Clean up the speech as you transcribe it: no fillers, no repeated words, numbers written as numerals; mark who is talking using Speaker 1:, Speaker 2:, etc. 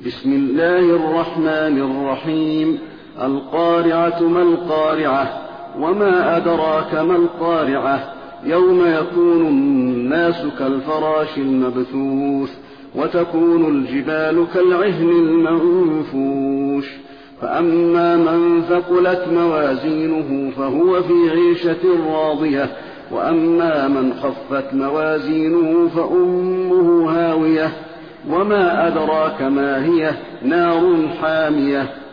Speaker 1: بسم الله الرحمن الرحيم. القارعة ما القارعة وما أدراك ما القارعة يوم يكون الناس كالفراش المبثوث وتكون الجبال كالعهن المنفوش فأما من ثقلت موازينه فهو في عيشة راضية وأما من خفت موازينه فأمه هاوية وما أدراك ما هي نار حامية